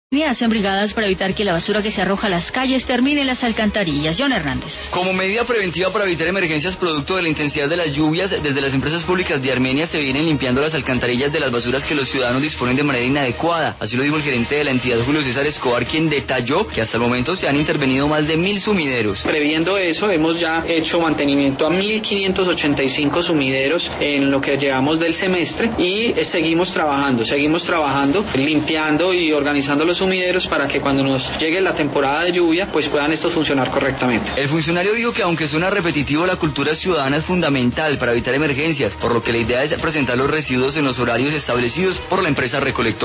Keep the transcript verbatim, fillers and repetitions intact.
Hacen brigadas para evitar que la basura que se arroja a las calles termine en las alcantarillas. John Hernández. Como medida preventiva para evitar emergencias producto de la intensidad de las lluvias, desde las empresas públicas de Armenia se vienen limpiando las alcantarillas de las basuras que los ciudadanos disponen de manera inadecuada. Así lo dijo el gerente de la entidad, Julio César Escobar, quien detalló que hasta el momento se han intervenido más de mil sumideros. Previendo eso, hemos ya hecho mantenimiento a mil quinientos ochenta y cinco sumideros en lo que llevamos del semestre y seguimos trabajando, seguimos trabajando, limpiando y organizando los sumideros para que cuando nos llegue la temporada de lluvia pues puedan estos funcionar correctamente. El funcionario dijo que aunque suena repetitivo, la cultura ciudadana es fundamental para evitar emergencias, por lo que la idea es presentar los residuos en los horarios establecidos por la empresa recolectora.